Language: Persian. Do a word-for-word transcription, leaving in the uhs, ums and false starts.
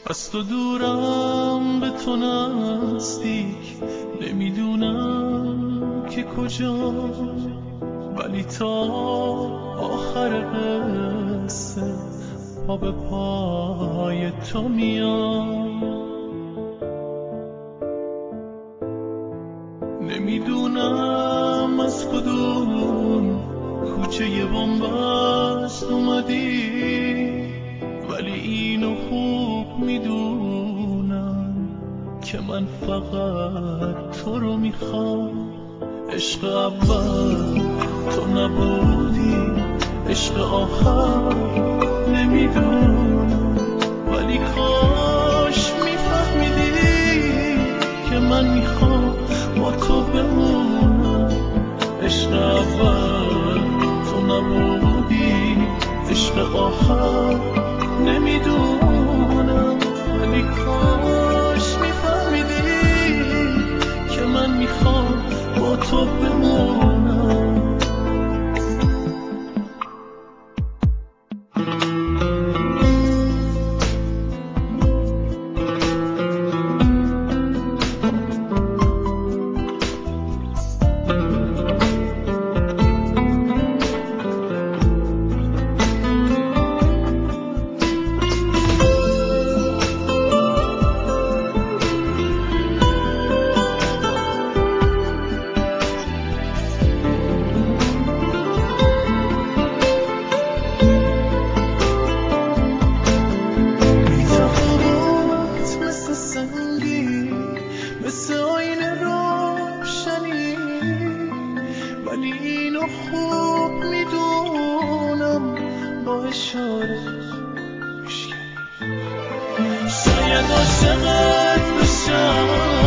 از تو دورم به تو نزدیک، نمیدونم که کجا، ولی تا آخر قصه پا به پای تو میام. نمیدونم از کدوم کوچه بنبست اومدی، ولی اینو خوب میدونم که من فقط تو رو میخوام. عشق اول تو نبودی، عشق آخر نمیدونم، ولی کاش میفهمیدی که من میخوام با تو بمونم. عشق اول تو نبودی، عشق آخر نمیدونم، ولی کاش میفهمیدی که من میخوام با تو بمونم. مثل آینه روشنی، ولی اینو خوب میدونم با اشاره میشکنی. شاید عاشقت بشم